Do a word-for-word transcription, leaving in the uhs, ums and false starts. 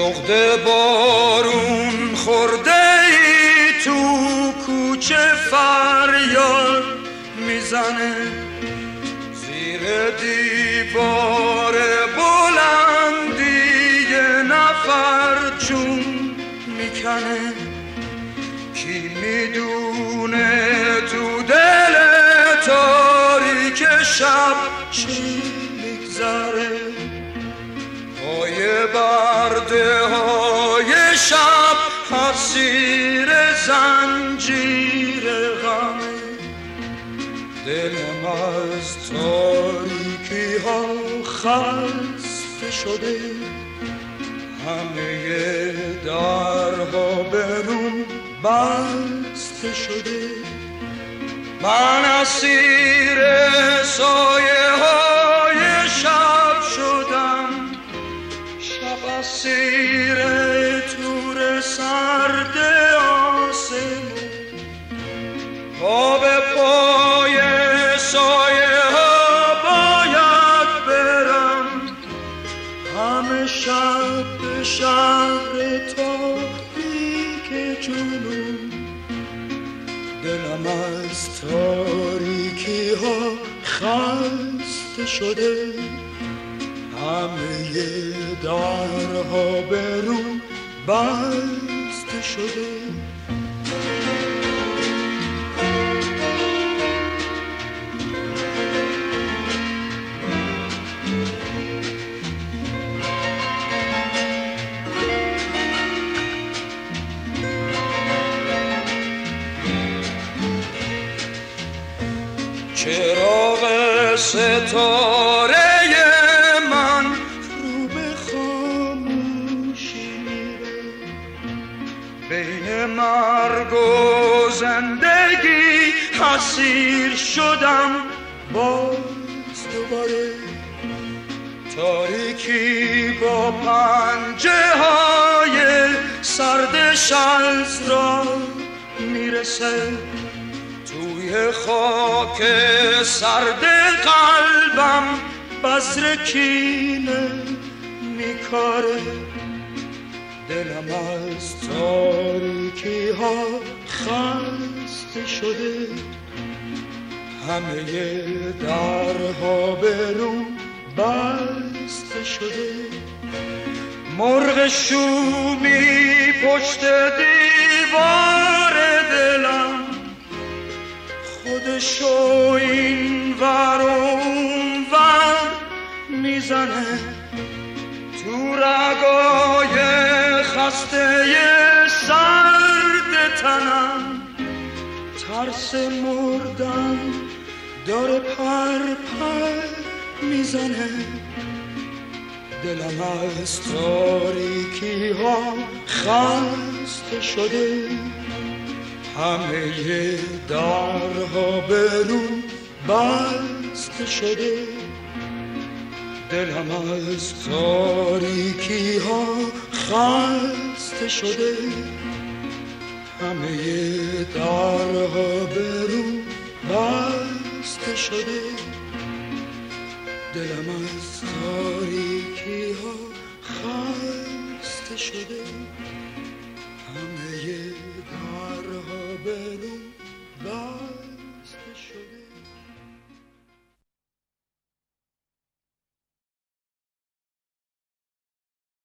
عقده بارون خورده ای تو کوچه فریاد میزنه، زیر دیوار بلندی یه نفر جون میکنه. کی میدونه تو دل تاریک شب چی میگذره، پای برده های شب اسیر زنجیر غمه. دلم از تاریکی ها خسته شده، همه درها به روم بسته شده. من اسیر سایه های شب شدم، شب اسیر تور سرد آسمون. پا به پای سایه ها باید برم، همه شب به شهر تاریک جنون. دلم از تاریکی ها خسته شده، همه درها به روم بسته شده. چراغ ستاره من رو به خاموشی میره، بین مرگ و زندگی اسیر شدم باز دوباره. تاریکی با پنجه های سردش از را میرسه، توی خاک سرد قلبم بذر کینه میکاره. دلم از تاریکی ها خسته شده، همه درها به روم بسته شده. مرغ شومی پشت دیوار دلم، خودشو این ور اون ور میزنه. تو رگای خسته سرد تنم ترس مردن داره پر پر میزنه. دلم از تاریکی ها خسته شده، همه درها به روم بسته شده. دلم از تاریکی ها خسته شده، همه درها به روم بسته شده. دلم از تاریکی ها خسته شده، همه